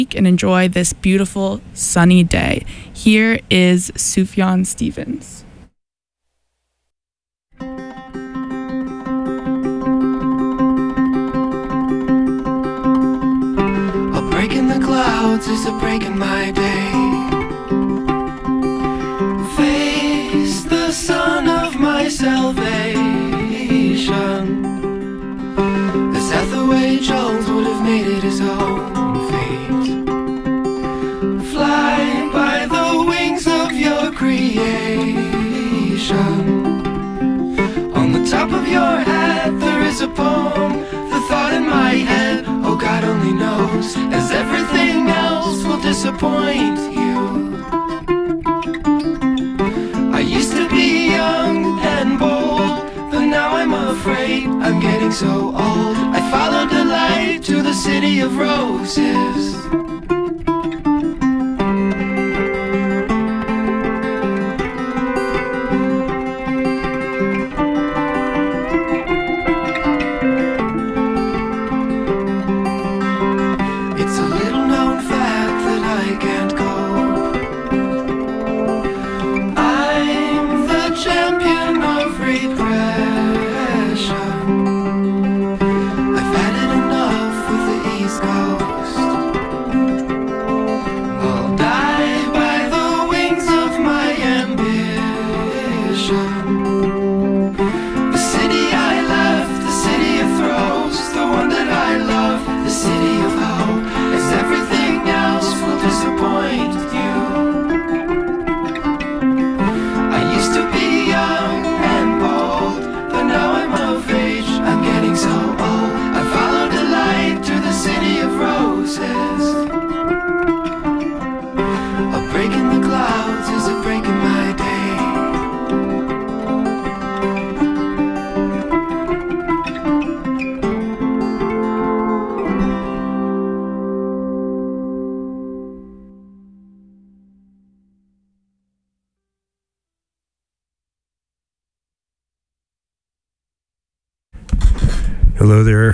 and enjoy this beautiful sunny day. Here is Sufjan Stevens. A break in the clouds is a break in my day. Face the sun of my salvation. As Hathaway Jones would have made it his own fate. Fly by the wings of your creation. On the top of your head there is a poem. The thought in my head, oh God only knows, as everything else will disappoint you. I used to be young and bold, but now I'm afraid I'm getting so old. I followed the light to the city of roses. It's a little known fact that I can't go. I'm the champion of repression. I've had it enough with the East Coast. I'll die by the wings of my ambition. The city I left, the city of throws, the one that I love, the city of hope, as everything else will disappoint you. I used to be young and bold, but now I'm of age, I'm getting so old. I followed the light to the city of roses. A break in the clouds is a break in my day. Hello there.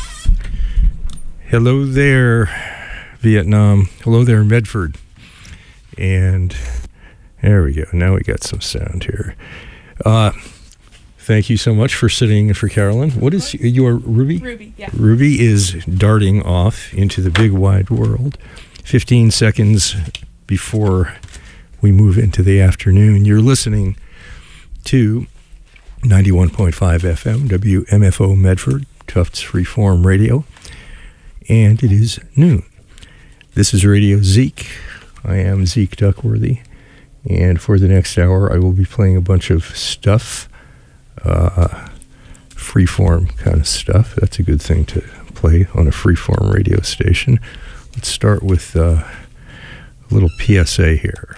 Hello there, Vietnam. Hello there, Medford. And there we go. Now we got some sound here. Thank you so much for sitting in for Carolyn. What is your Ruby? Ruby, yeah. Ruby is darting off into the big wide world. 15 seconds before we move into the afternoon. You're listening to 91.5 FM, WMFO Medford, Tufts Freeform Radio, and it is noon. This is Radio Zeke. I am Zeke Duckworthy, and for the next hour I will be playing a bunch of stuff, freeform kind of stuff. That's a good thing to play on a freeform radio station. Let's start with a little PSA here.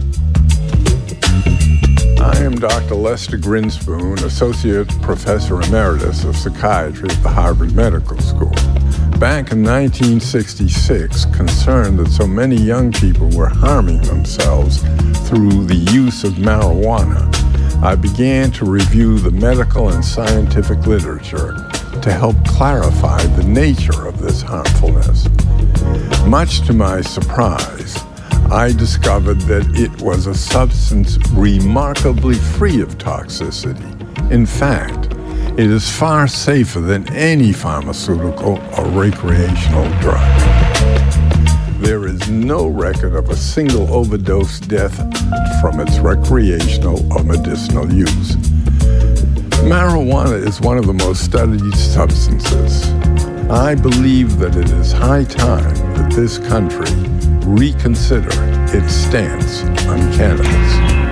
I am Dr. Lester Grinspoon, Associate Professor Emeritus of Psychiatry at the Harvard Medical School. Back in 1966, concerned that so many young people were harming themselves through the use of marijuana, I began to review the medical and scientific literature to help clarify the nature of this harmfulness. Much to my surprise, I discovered that it was a substance remarkably free of toxicity. In fact, it is far safer than any pharmaceutical or recreational drug. There is no record of a single overdose death from its recreational or medicinal use. Marijuana is one of the most studied substances. I believe that it is high time that this country reconsider its stance on cannabis.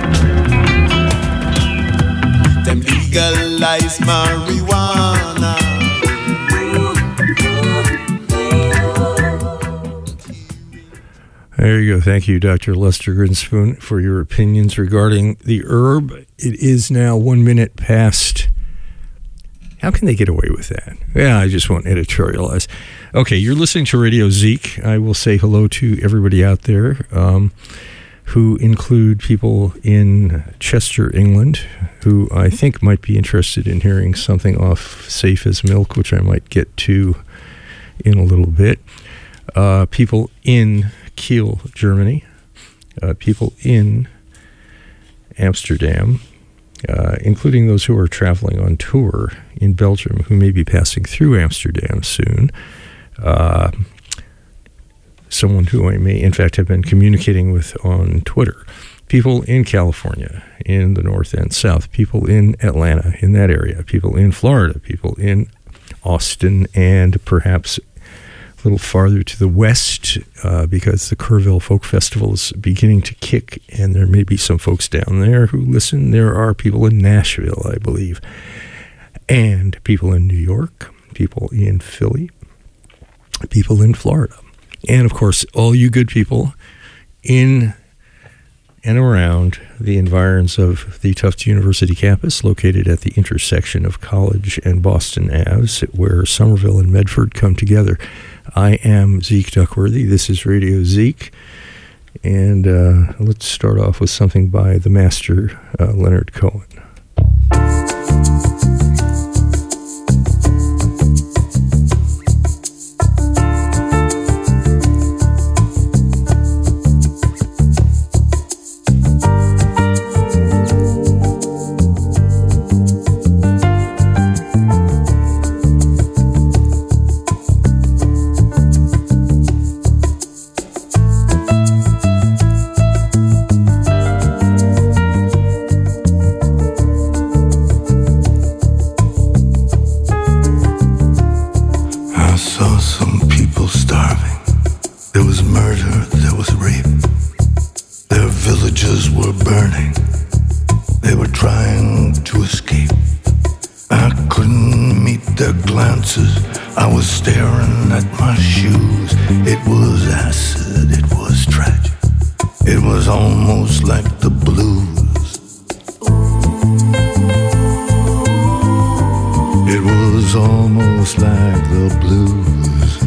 Them legalize marijuana. There you go. Thank you, Dr. Lester Grinspoon, for your opinions regarding the herb. It is now 1 minute past. How can they get away with that? Yeah, I just won't editorialize. Okay, you're listening to Radio Zeke. I will say hello to everybody out there, who include people in Chester, England, who I think might be interested in hearing something off Safe as Milk, which I might get to in a little bit. people in Kiel, Germany, people in Amsterdam, including those who are traveling on tour in Belgium who may be passing through Amsterdam soon. Someone who I may, in fact, have been communicating with on Twitter. People in California, in the north and south, people in Atlanta, in that area, people in Florida, people in Austin, and perhaps a little farther to the west, because the Kerrville Folk Festival is beginning to kick, and there may be some folks down there who listen. There are people in Nashville, I believe, and people in New York, people in Philly, people in Florida, and of course, all you good people in and around the environs of the Tufts University campus, located at the intersection of College and Boston Aves, where Somerville and Medford come together. I am Zeke Duckworthy. This is Radio Zeke. And let's start off with something by the master, Leonard Cohen. I was staring at my shoes. It was acid, it was tragic. It was almost like the blues. It was almost like the blues.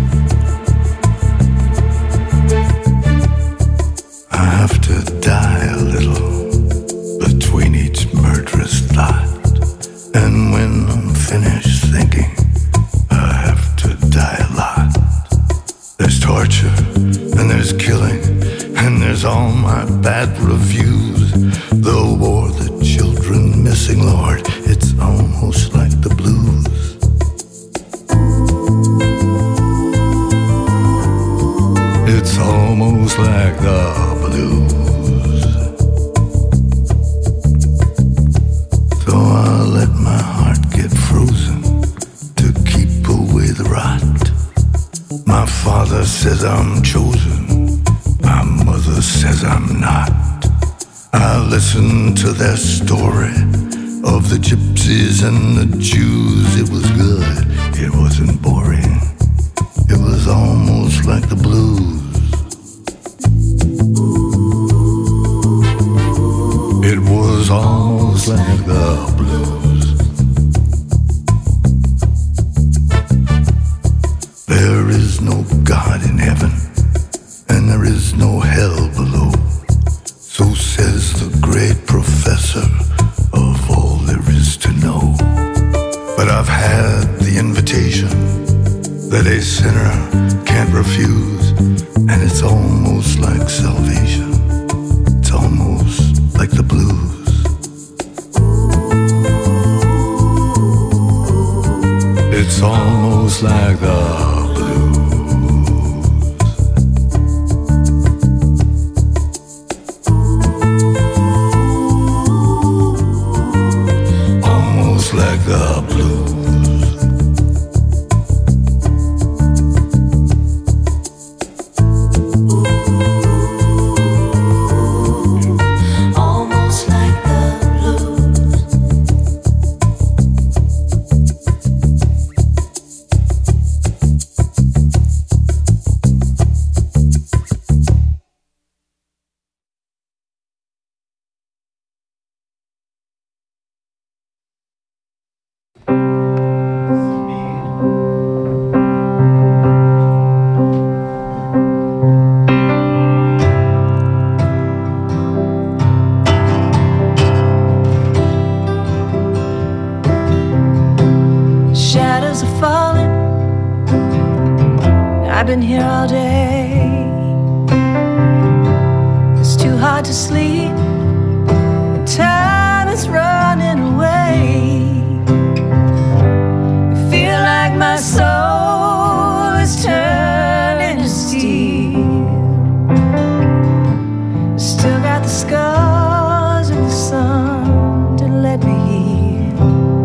I have to die a little between each murderous thought. And when I'm finished thinking, I have to die a lot. There's torture, and there's killing, and there's all my bad reviews. The war, the children missing, Lord, it's almost like the blues. It's almost like the blues. So I let my heart get frozen to keep away the rot. My father says I'm chosen, my mother says I'm not. I listen to their story of the gypsies and the Jews. It was good, it wasn't boring. It was almost like the blues. It was almost like the blues. There is no God in heaven, and there is no hell below. So says the great professor of all there is to know. But I've had the invitation that a sinner can't refuse, and it's almost like salvation. It's almost like the blues. It's almost like the like the blues. Almost like the blues. Shadows are falling. I've been here all day. to sleep. Time is running away. I feel like my soul is turning to steel. Still got the scars of the sun to let me heal.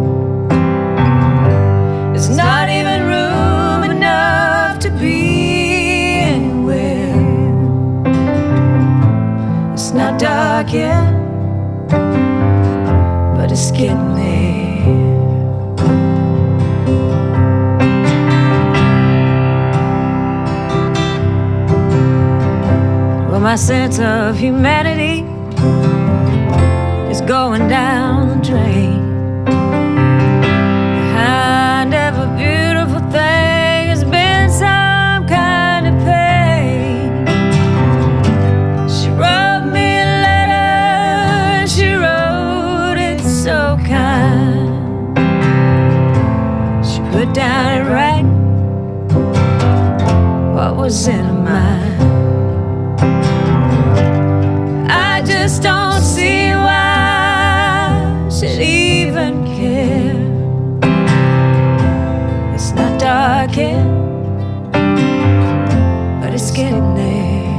There's not even room enough to be anywhere. It's not dark yet, but it's getting there. Well, my sense of humanity is going down the drain. Behind every beautiful thing has been some kind of pain. She wrote me a letter, she wrote it so kind. She put down and write what was in her mind. I just don't see why she'd even care. It's not dark yet, but it's getting there.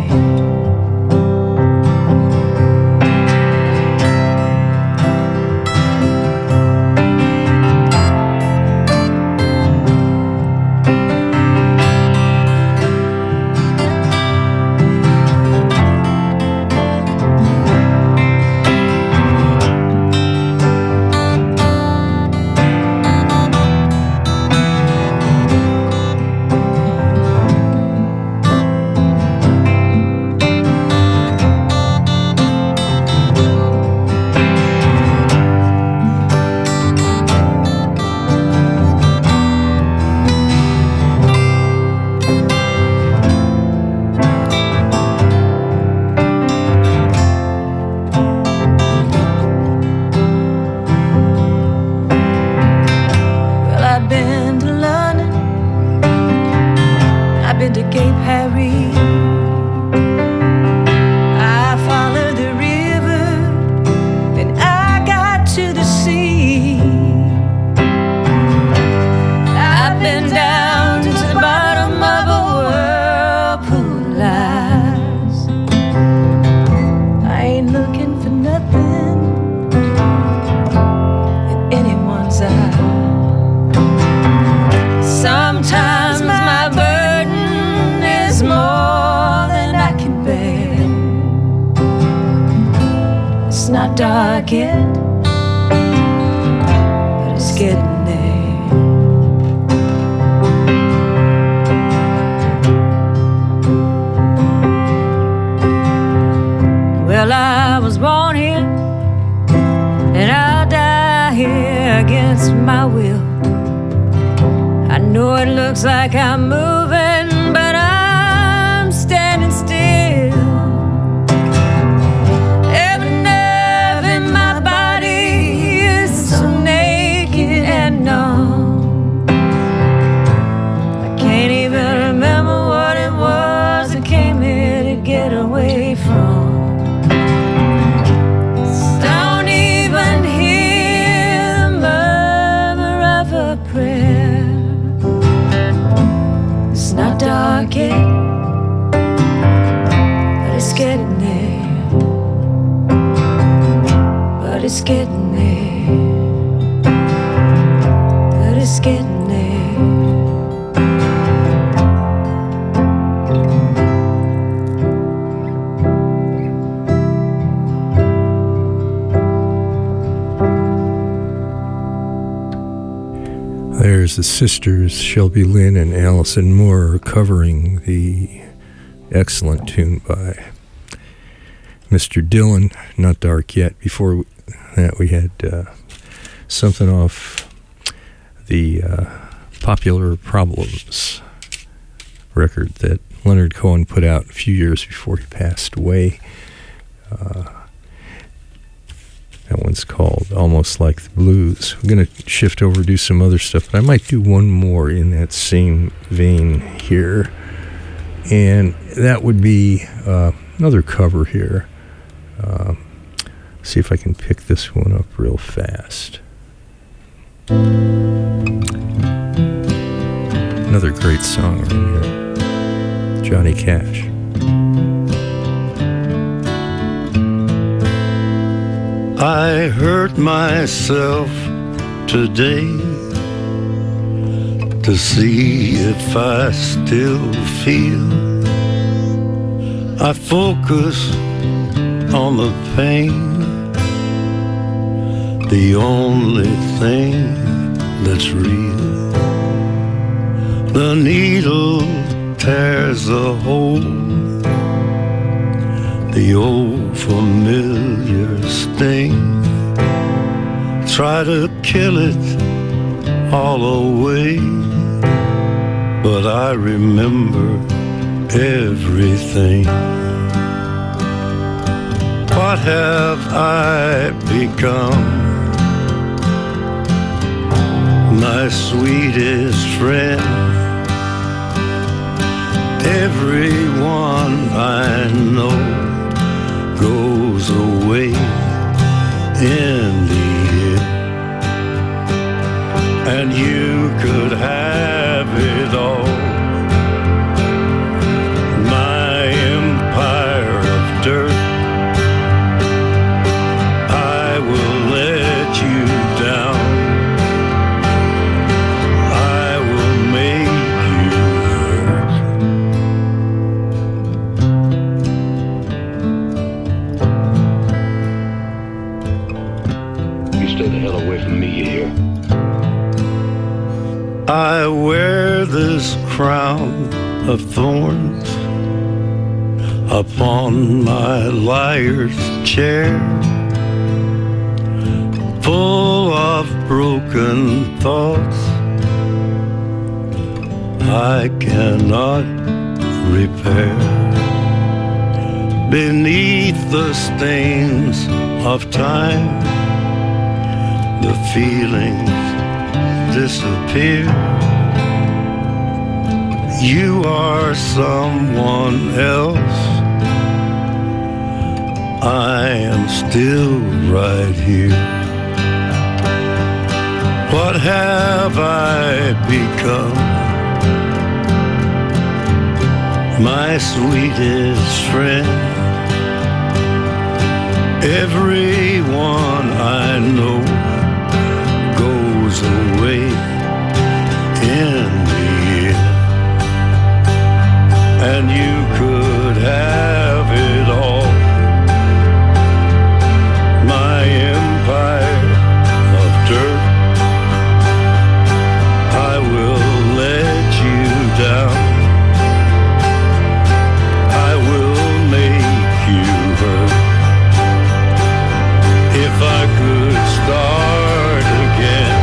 Dark yet, but it's getting there. Well, I was born here, and I'll die here against my will. I know it looks like I'm moving, but I'm standing still. Away from. Don't even hear the murmur of a prayer. It's not dark yet, but it's getting there. But it's getting there. But it's getting there. There's the sisters, Shelby Lynn and Allison Moore, covering the excellent tune by Mr. Dylan, Not Dark Yet. Before that, we had something off the Popular Problems record that Leonard Cohen put out a few years before he passed away. That one's called Almost Like the Blues. I'm going to shift over and do some other stuff, but I might do one more in that same vein here. And that would be another cover here See if I can pick this one up real fast. Another great song right here. Johnny Cash. I hurt myself today to see if I still feel. I focus on the pain, the only thing that's real. The needle tears a hole, the old familiar sting. Try to kill it all away, but I remember everything. What have I become? My sweetest friend. Everyone I know goes away in the end, and you could have it all. My empire of dirt, I will let you down. I will make you hurt. You stay the hell away from me, you hear? I wear this crown of thorns upon my liar's chair, full of broken thoughts I cannot repair. Beneath the stains of time, the feelings disappear. You are someone else, I am still right here. What have I become? My sweetest friend. Everyone I know goes away in the end, and you could have it all. My empire of dirt, I will let you down. I will make you hurt. If I could start again,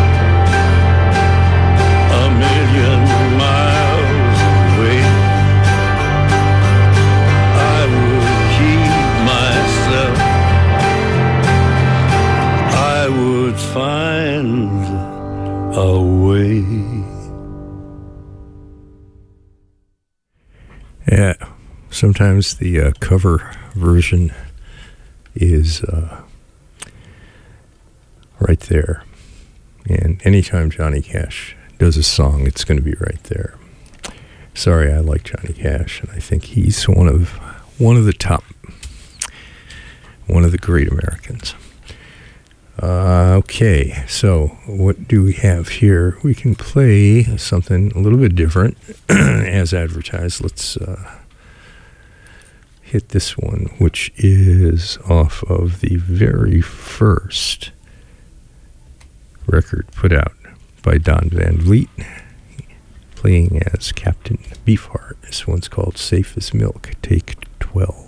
a million miles away, I would keep myself. I would find a way. Yeah, sometimes the cover version is right there. And anytime Johnny Cash does a song, it's going to be right there. Sorry, I like Johnny Cash, and I think he's one of the top, one of the great Americans. Okay, so what do we have here? We can play something a little bit different as advertised. Let's hit this one, which is off of the very first record put out by Don Van Vliet, playing as Captain Beefheart. This one's called Safe as Milk, take 12.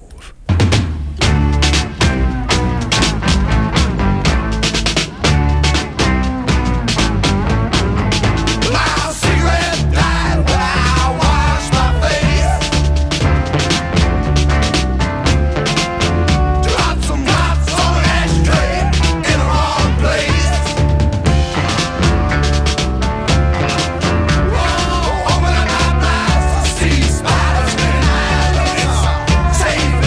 Safe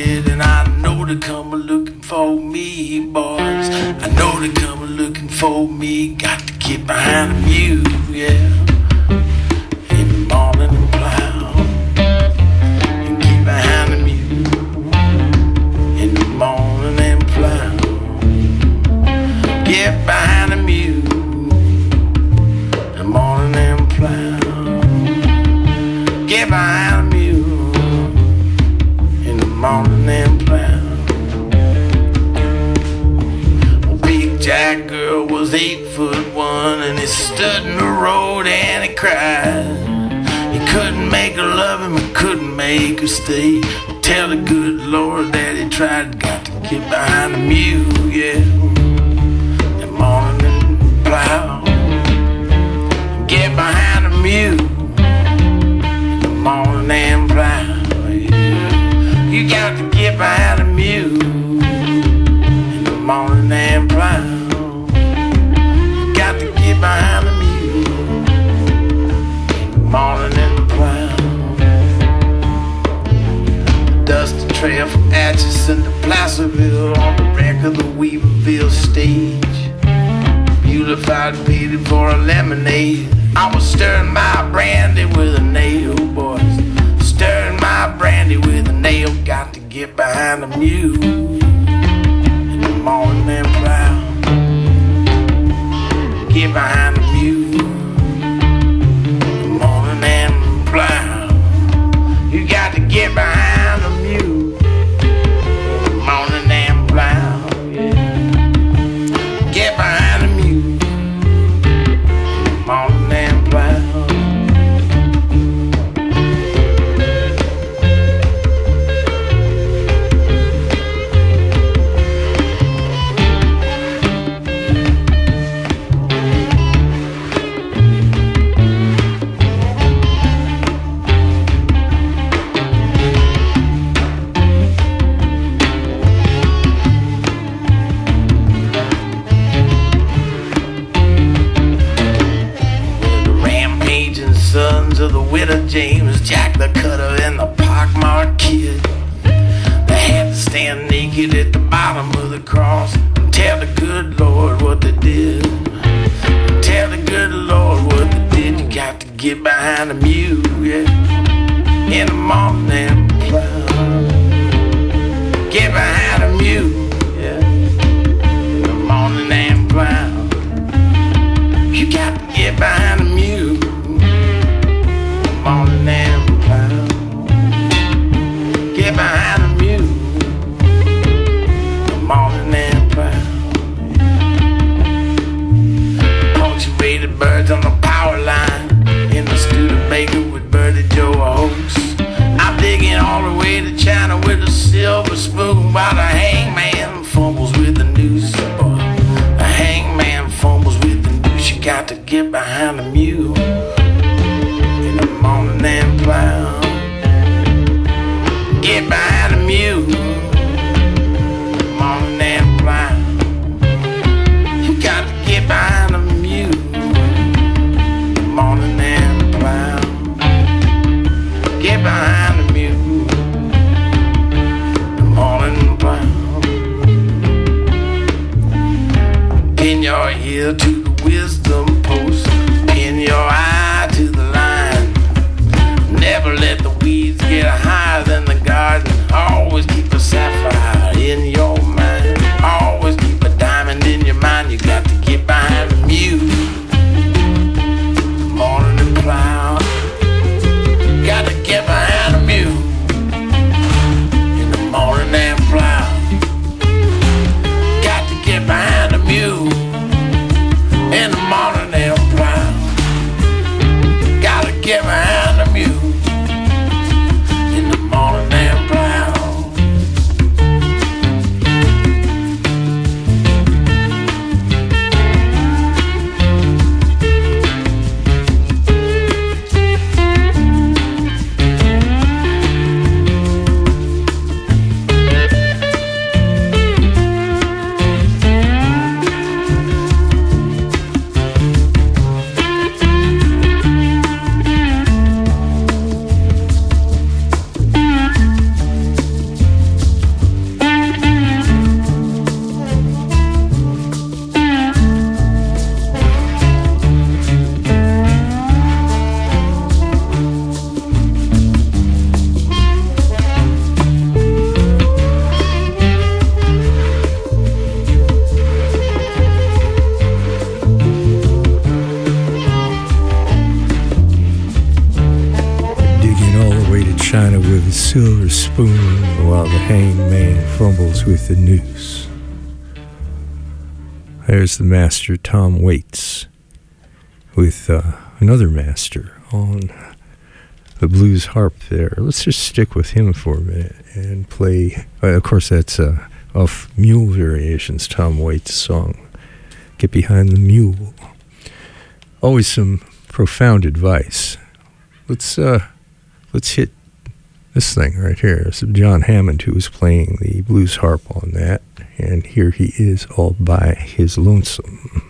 it, and I know they're coming looking for me, boys. I know they're coming looking for me. Got to get behind the mule, yeah. In the morning and plow, and get behind the mule. In the morning and plow, get behind the mule. In the morning and plow, get behind the mule. In the morning and plow. Big Jack girl was 8'1", and he stood in the road and he cried. He couldn't make her love him, he couldn't make her stay. Tell the good Lord that he tried. Got to get behind the mule, yeah. In the morning and plow, get behind the mule. In the morning and plow, yeah. You got to get behind the mule. In the morning and plow, got to get behind the mule. In the morning and plow. Dusty trail from Atchison to Placerville on the wreck of the Weaverville stage. Beautified and painted for a lemonade. I was stirring my brandy with a nail, boys. Stirring my brandy with a nail. Got to get behind the mule. In the morning and plow, get behind the mule. In the morning and plow, you got to get behind the mule. In the morning and plow, yeah. Get behind the mule. In the morning and plow. Sons of the widow James, Jack the Cutter, and the pockmarked kid. They had to stand naked at the bottom of the cross and tell the good Lord what they did. Tell the good Lord what they did. You got to get behind the mule, yeah. In the morning and plow, get behind the mule, yeah. In the morning and plow, you got to get behind the mule. Morning and plow, get behind the mule. The morning and plow. Punctuated birds on the power line in the Studebaker with Birdie Joe host. I'm digging all the way to China with a silver spoon while the hangman fumbles with the noose. The hangman fumbles with the noose. You got to get behind the mule. Morning and plow, get behind the mule. Morning and plow, you got to get behind the mule. Morning and plow, get behind the mule. Morning and plow, pin your ear to the wisdom post, pin your eye to the line. Never let the weeds get higher than the garden. Always keep a sapphire in your mind. Always keep a diamond in your mind. You got to get behind the mule. Morning and plow, got to get behind the mule. In the morning and plow, got to get behind the mule. fumbles with the noose. There's the master Tom Waits with another master on the blues harp there. Let's just stick with him for a minute and play. Of course, that's off Mule Variations, Tom Waits' song, Get Behind the Mule. Always some profound advice. Let's hit this thing right here. It's John Hammond who was playing the blues harp on that, and here he is all by his lonesome.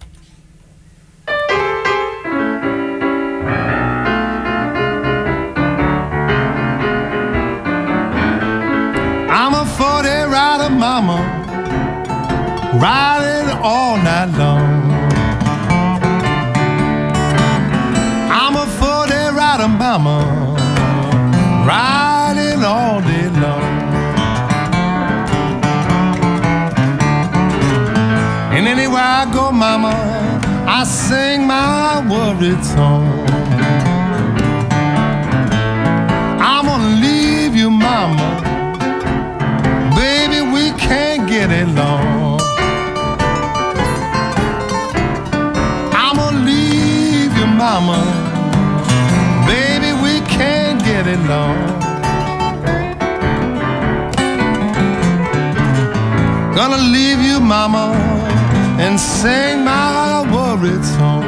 I'm a 40 rider, mama, riding all night long. I'm a 40 rider, mama, riding all day long. And anywhere I go, mama, I sing my worried song. I'm gonna leave you, mama, baby, we can't get along. I'm gonna leave you, mama, baby, we can't get along. Gonna leave you, mama, and sing my worried song.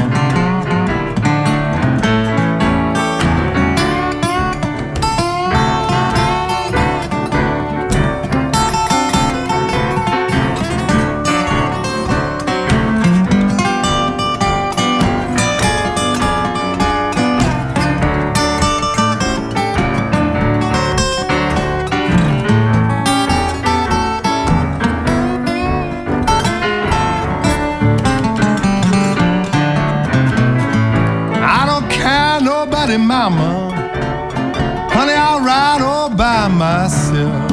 Mama, honey, I'll ride all by myself.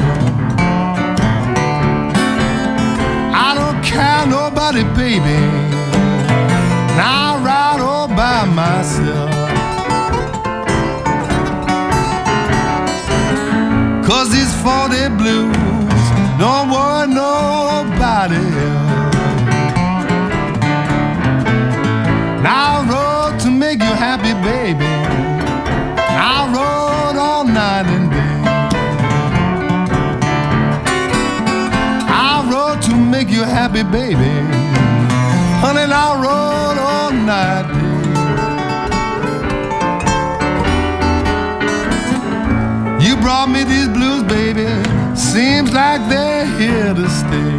I don't care nobody, baby, and I'll ride all by myself. 'Cause these 40 blues don't worry nobody else. Now I rode to make you happy, baby. I rode all night and day. I rode to make you happy, baby. Honey, I rode all night and day. You brought me these blues, baby. Seems like they're here to stay.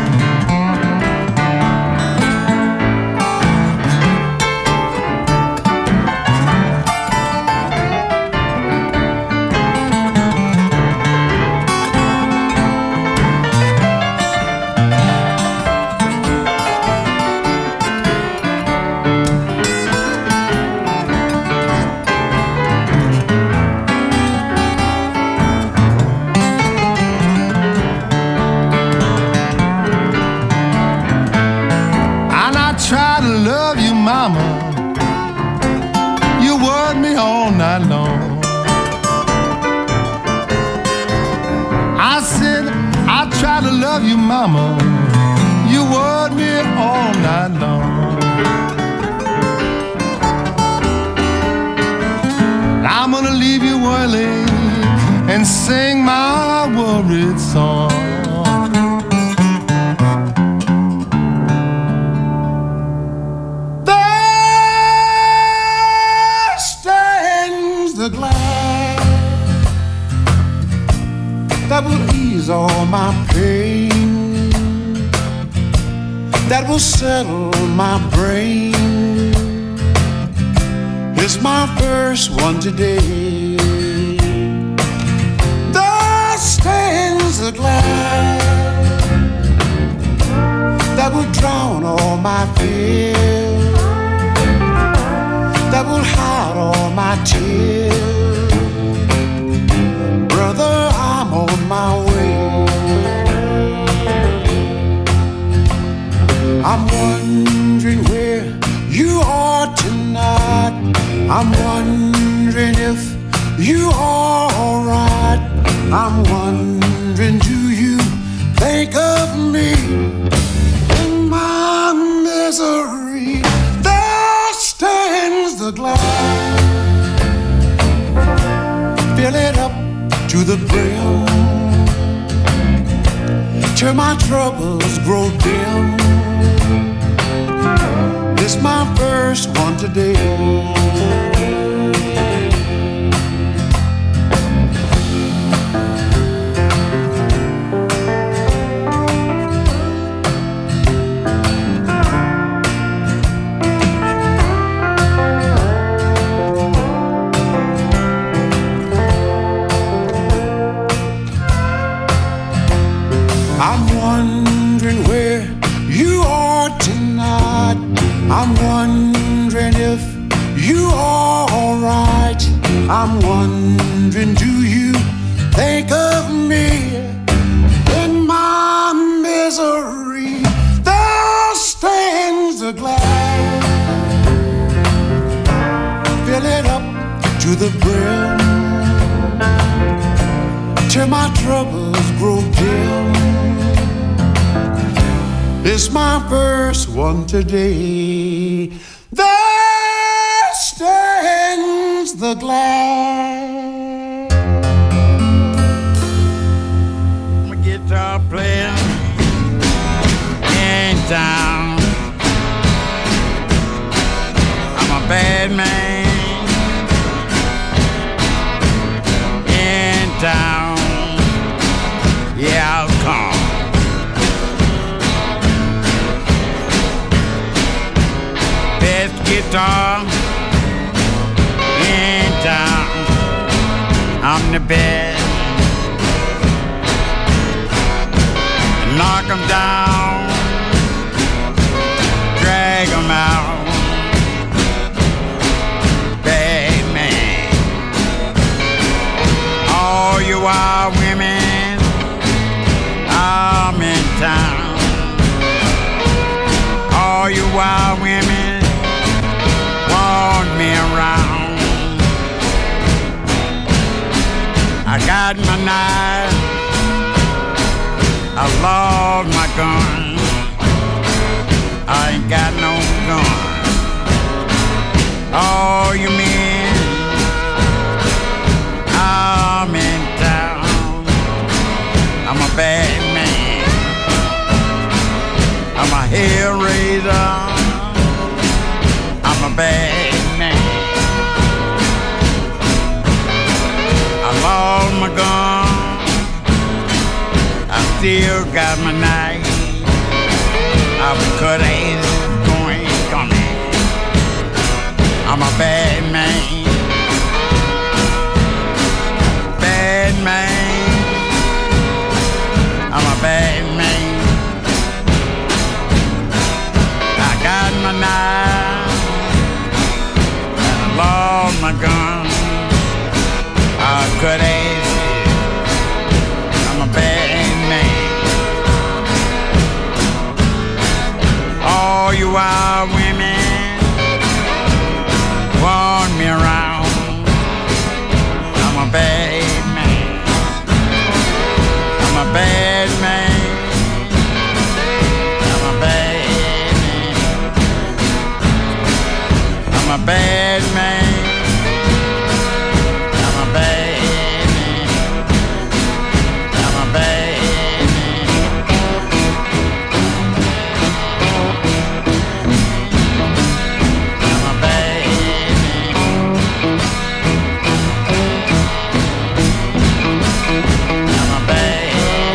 Mama, you worried me all night long. I said I tried to love you, mama, you worried me all night long. I'm gonna leave you early and sing my worried song. The glass that will ease all my pain, that will settle my brain. It's my first one today. There stands the glass that will drown all my fears, that will hide all my tears. Brother, I'm on my way. I'm wondering where you are tonight. I'm wondering if you are alright. I'm wondering, do you think of me in my misery. There stands the glass, fill it up to the brim, till my troubles grow dim. This my first one today. I'm wondering where you are tonight. I'm wondering if you are alright. I'm wondering, do you think of me in my misery? There stands a glass, fill it up to the brim, till my troubles grow dim. It's my first one today. There stands the glass. I'm a guitar player in town. I'm a bad man in town. Yeah, I'll come. Best guitar in town. I'm the best. Knock 'em down, drag 'em out. Bad man. All you wild women, I'm in town. All you wild women want me around. I got my knife, I lost my gun. I ain't got no gun. All you men, I'm in town. I'm a bad man. I'm a hell raiser. I'm a bad man. I lost my gun. I still got my knife. I've cut ass going coming. I'm a bad man. Bad man. I'm a bad man. I got my knife. I lost my gun. I cut ass. I'm a bad man. All you wild women want me around. I'm a bad man. I'm a bad man. I'm a bad man. I'm a bad man. I'm a bad man. I'm a bad man. I'm a bad man. I'm a bad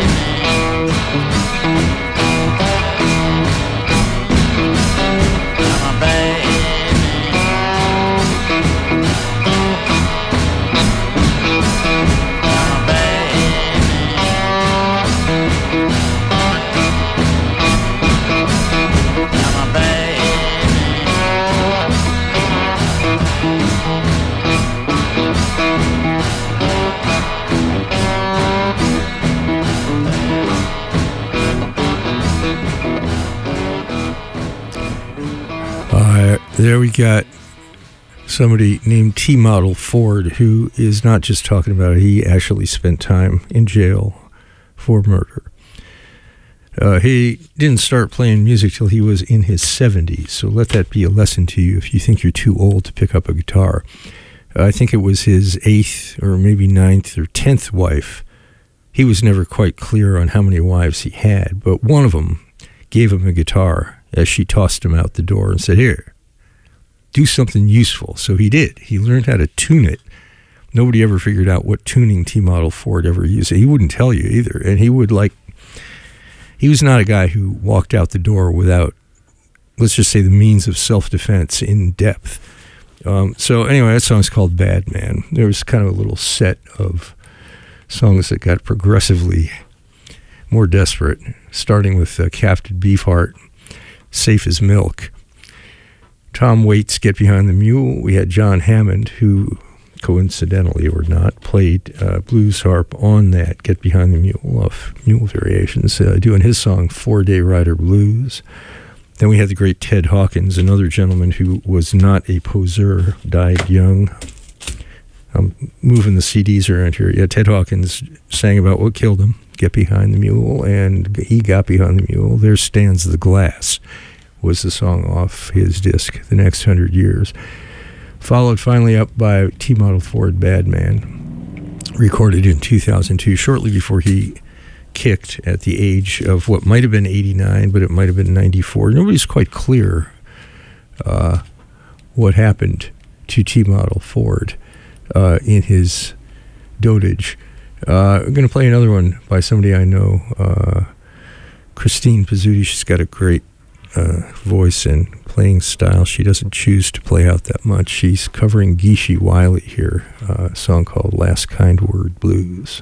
There we got somebody named T. Model Ford, who is not just talking about it, he actually spent time in jail for murder. He didn't start playing music till he was in his 70s, so let that be a lesson to you if you think you're too old to pick up a guitar. I think it was his 8th or maybe 9th or 10th wife. He was never quite clear on how many wives he had, but one of them gave him a guitar as she tossed him out the door and said, "Here, do something useful." So he did. He learned how to tune it. Nobody ever figured out what tuning T-Model Ford ever used. He wouldn't tell you either. And he was not a guy who walked out the door without, let's just say, the means of self-defense in depth. So anyway, that song's called Bad Man. There was kind of a little set of songs that got progressively more desperate, starting with Captain Beefheart, Safe as Milk. Tom Waits, Get Behind the Mule. We had John Hammond, who, coincidentally or not, played blues harp on that Get Behind the Mule off Mule Variations, doing his song 4-Day Rider Blues. Then we had the great Ted Hawkins, another gentleman who was not a poseur, died young. I'm moving the CDs around here. Yeah, Ted Hawkins sang about what killed him, Get Behind the Mule, and he got behind the mule. There Stands the Glass was the song off his disc, The Next 100 Years. Followed finally up by T-Model Ford, Bad Man, recorded in 2002, shortly before he kicked at the age of what might have been 89, but it might have been 94. Nobody's quite clear what happened to T-Model Ford in his dotage. I'm going to play another one by somebody I know, Christine Pizzuti. She's got a great voice and playing style. She doesn't choose to play out that much. She's covering Geeshie Wiley here, a song called Last Kind Word Blues.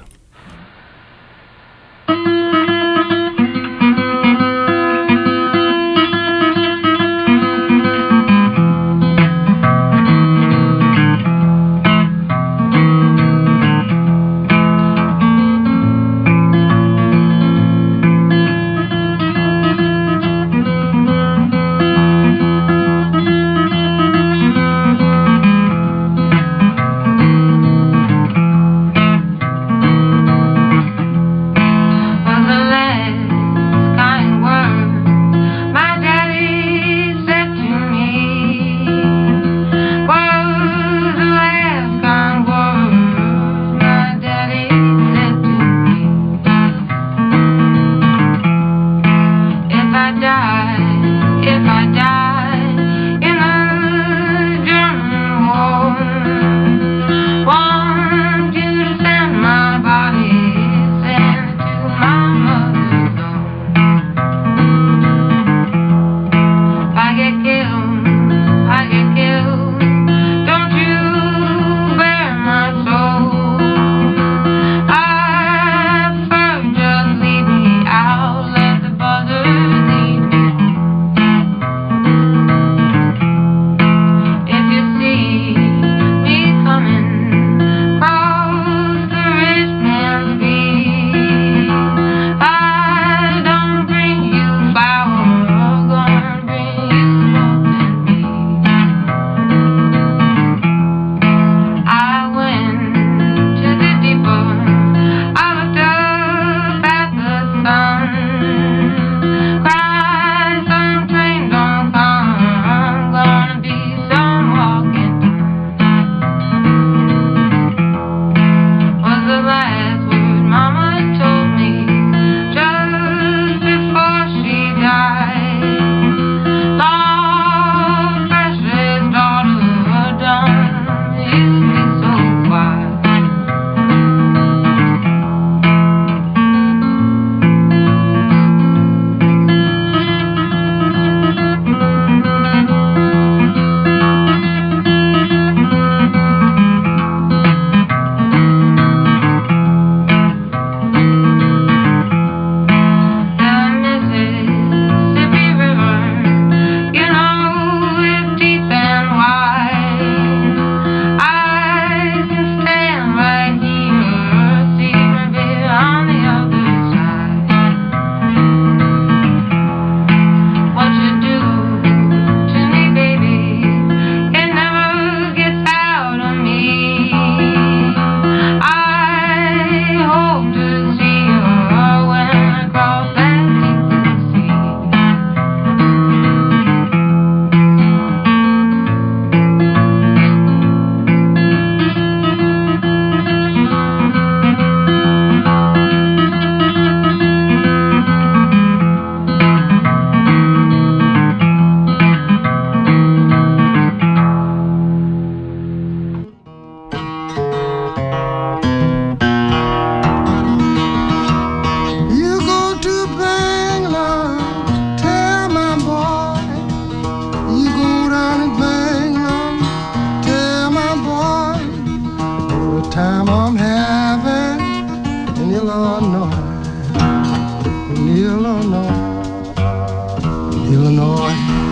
Illinois, Illinois,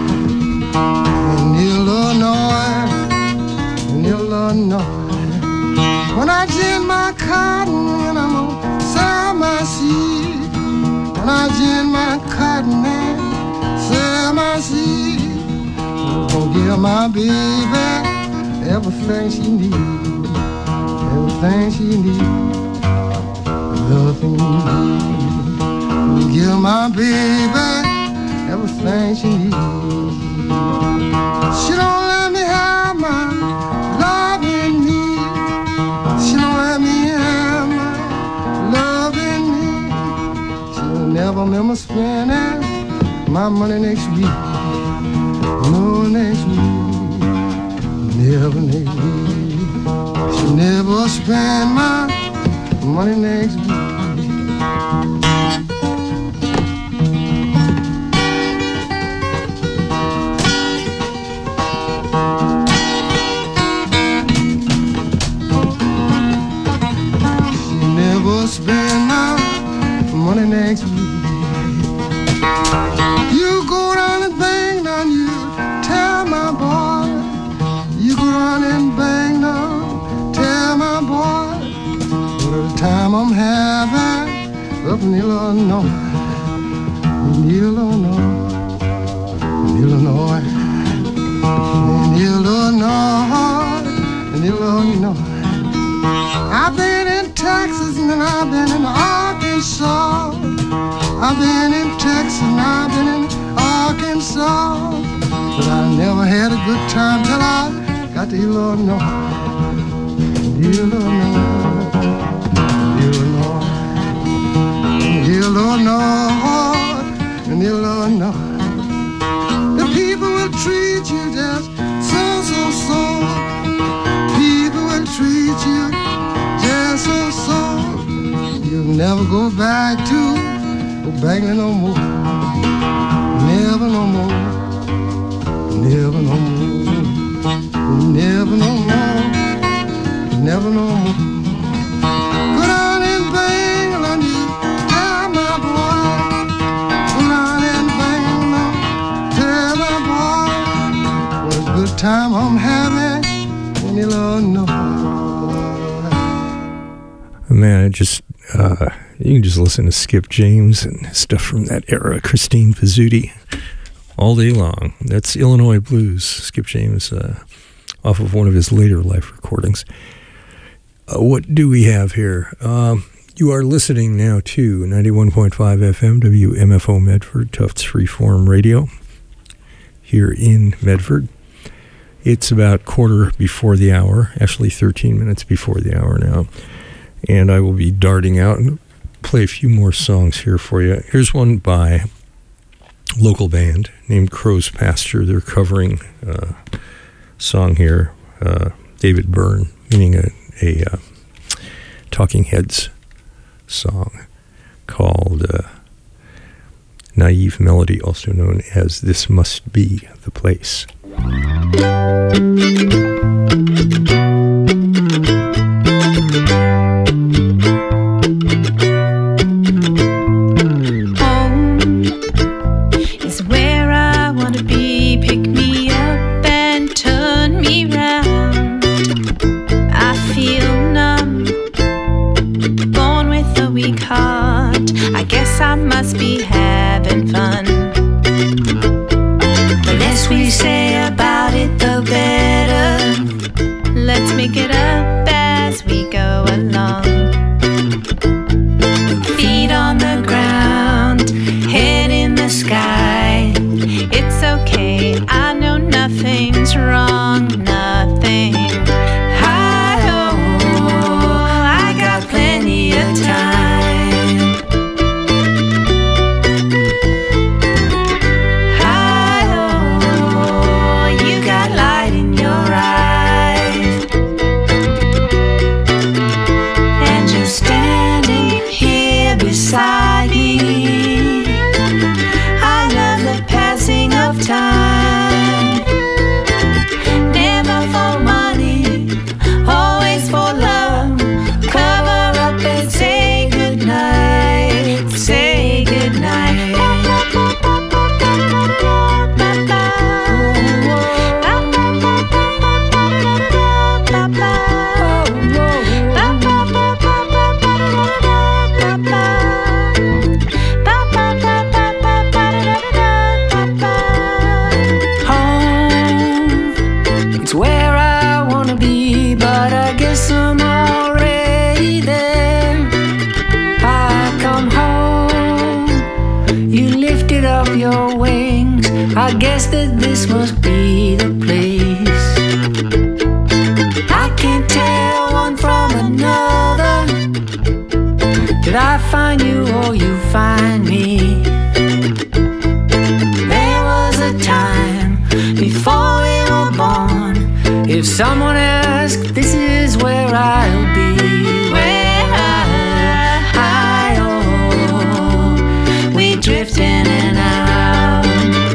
in Illinois, in Illinois. When I gin my cotton and I'm gonna sell my seed, when I gin my cotton and sell my seed, I'm gonna give my baby everything she needs, everything she needs, everything she needs. Give my baby everything she needs. She don't let me have my love in me. She don't let me have my love in me. She'll never remember spending my money next week. No, next week. Never next week. She'll never spend my money next week. Spend my money next week. You go down and bang down, you tell my boy. You go down and bang down, tell my boy. What the time I'm having up in Illinois, in Illinois, in Illinois, in Illinois, in Illinois. I've been in Texas and I've been in Arkansas. I've been in Texas and I've been in Arkansas. But I never had a good time till I got to Illinois. Illinois, Illinois, Illinois, and Illinois. The people will treat you just so. People will treat you just so. You'll never go back to Bagley no more. Never no more. Never no more. Never no more. Never no more. Go down and bang on you, tell my boy. Go down and bang on, tell my boy. What a good time I'm having in Illinois. Man, you can just listen to Skip James and stuff from that era, Christine Pizzuti, all day long. That's Illinois Blues, Skip James, off of one of his later life recordings. What do we have here? You are listening now to 91.5 FM, WMFO Medford, Tufts Freeform Radio, here in Medford. It's about quarter before the hour, actually 13 minutes before the hour now. And I will be darting out and play a few more songs here for you. Here's one by a local band named Crow's Pasture. They're covering a song here, David Byrne, meaning a Talking Heads song called Naive Melody, also known as This Must Be the Place. I must be having fun. The less we say about it, the better. Let's make it up as we go along. Feet on the ground, head in the sky. It's okay, I know nothing's wrong, nothing. Hi-ho, I got plenty of time. up your wings. I guess that this must be the place. I can't tell one from another. Did I find you or you find me? There was a time before we were born. If someone asked, this is where I'll be. Where we drift in and out.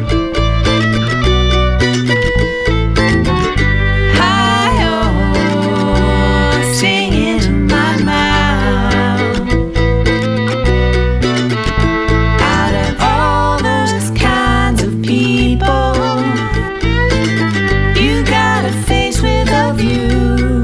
Hi-oh, singing to my mouth. Out of all those kinds of people, you got a face with a view.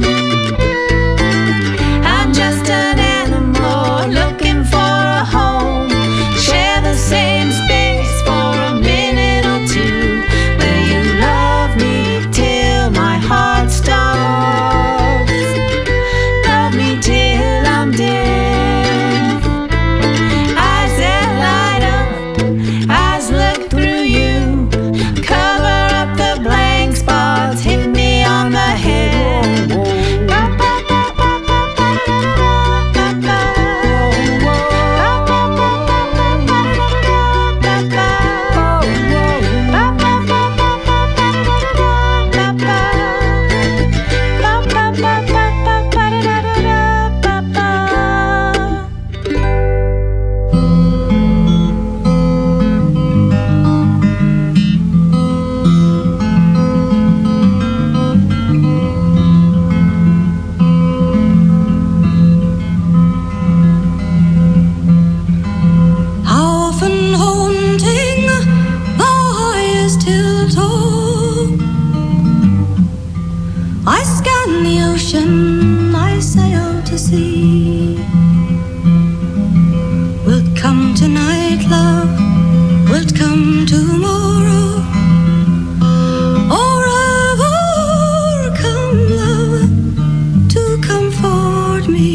I'm just an animal looking for a home. Share the same space for a minute or two, where you love me till my heart stops. Love me till I'm dead. Eyes that light up, eyes look through you. Cover up the blank spots, hit me on the head. I sail to sea. Wilt come tonight, love? Wilt come tomorrow? Or ever come, love, to comfort me?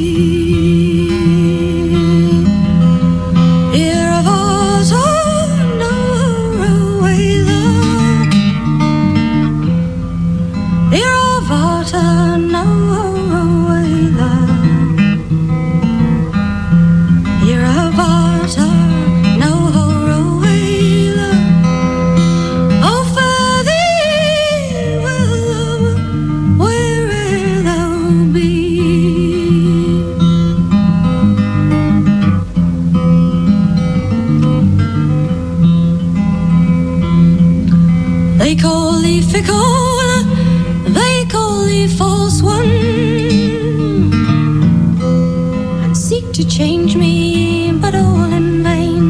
Ear of autumn, no away, love. Ear of autumn, no away, love. Ear of autumn, no away, love. Oh, for thee will love where'er thou be. They call thee fickle, they call thee false one, and seek to change me, but all in vain.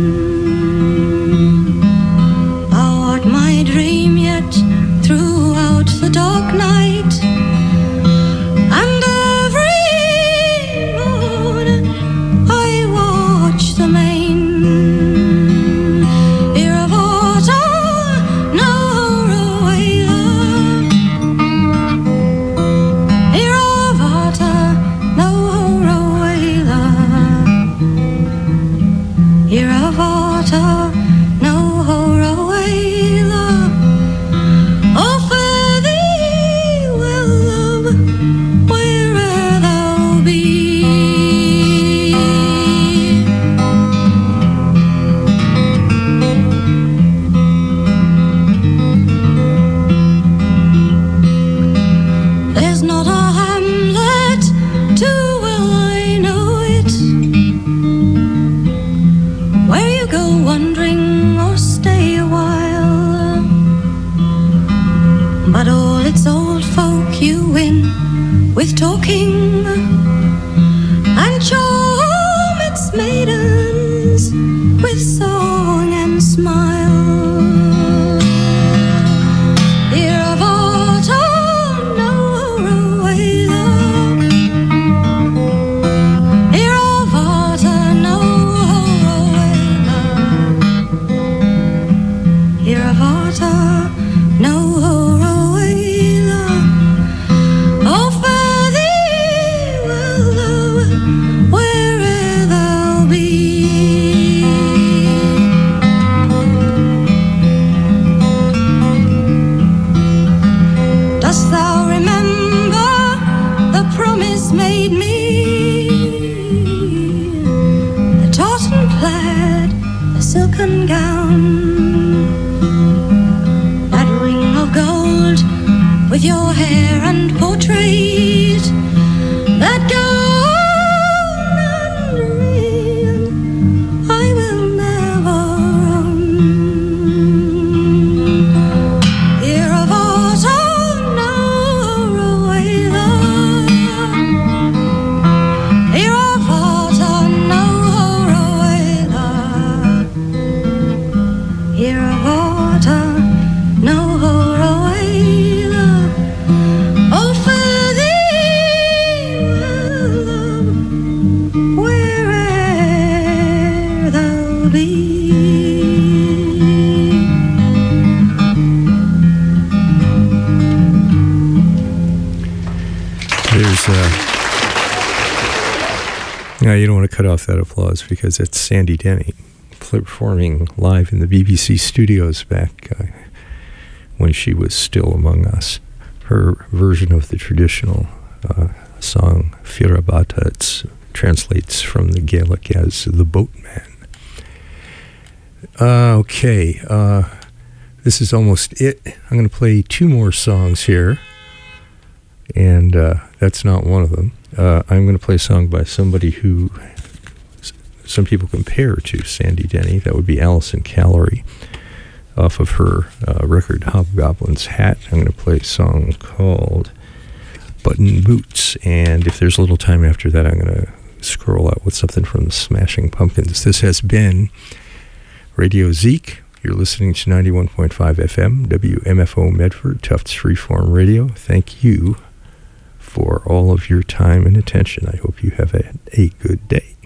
Thou art my dream yet throughout the dark night, and every morn I watch the main. Ear of autumn, no away, love. Ear of autumn, no away, love. Ear of autumn, no away, love. Oh, for thee will love where'er thou be. There's not a hamlet, too well I know it, where you go wandering or stay a while, but all its old folk you win with talking, and charm its maidens with song and smile. Ear of autumn, no away, love. Ear of autumn, no away, love. Ear of autumn, no away, love. Oh, for thee will love where'er thou be. silken gown, that ring of gold with your hair and portrait, that gown and ring I will never own. Year of autumn, now away the year of autumn, now away the year of autumn, now away the oh for thee will love where'er thou be. There's no, you don't want to cut off that applause because it's Sandy Denny performing live in the BBC studios back when she was still among us. Her version of the traditional song Firabata, it translates from the Gaelic as the boatman. Okay, this is almost it. I'm going to play two more songs here, and that's not one of them. I'm going to play a song by somebody who some people compare to Sandy Denny. That would be Alison Callery, off of her record Hobgoblin's Hat. I'm going to play a song called Button Boots, and if there's a little time after that, I'm going to scroll out with something from the Smashing Pumpkins. This has been Radio Zeke. You're listening to 91.5 FM, WMFO Medford, Tufts Freeform Radio. Thank you for all of your time and attention. I hope you have a good day.